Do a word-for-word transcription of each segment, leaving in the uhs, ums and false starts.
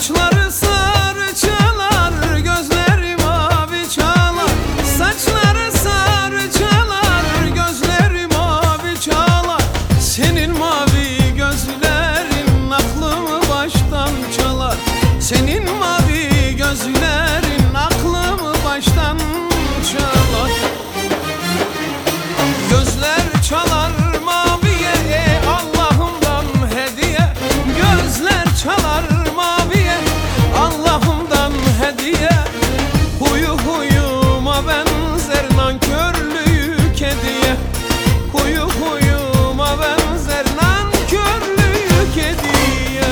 Saçları sarı çalar, gözleri mavi çalar. Saçları sarı çalar, gözleri mavi çalar. Senin mavi gözlerin aklımı baştan çalar. Senin mavi gözlerin aklımı baştan çalar. Gözler çalar maviye, e Allah'ımdan hediye. Gözler çalar maviye, Allah'ımdan hediye. Huyu huyuma benzer nankörlüğü kediye. Huyu huyuma benzer nankörlüğü kediye.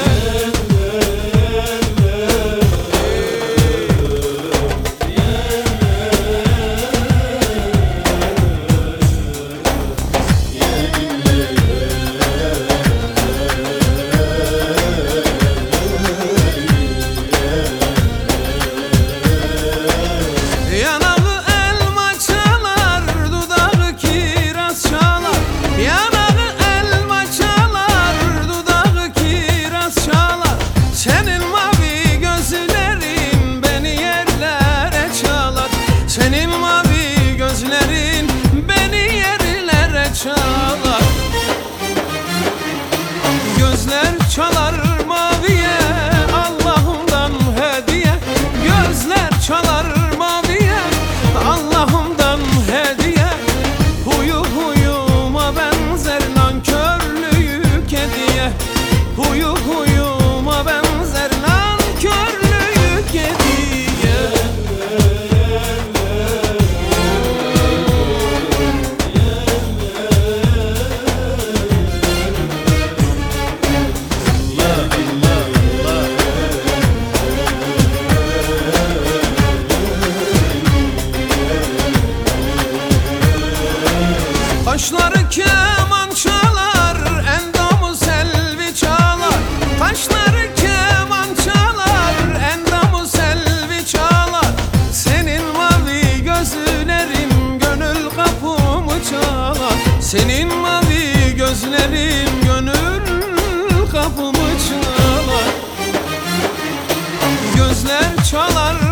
Yanağı elma çalar, dudağı kiraz çalar. Yanağı elma çalar, dudağı kiraz çalar. Senin mavi gözlerin beni yerlere çalar. Senin mavi gözlerin beni yerlere çalar. Gözler çalar maviye, Allah'ımdan hediye. Gözler çalar maviye, Allah'ımdan hediye. Huyu huyuma benzer nankörlüğü kediye. Huyu huyuma benzer nankörlüğü kediye. Kaşları keman çalar, endamı selvi çalar. Kaşları keman çalar, endamı selvi çalar. Senin mavi gözlerin gönül kapımı çalar. Senin mavi gözlerin gönül kapımı çalar. Gözler çalar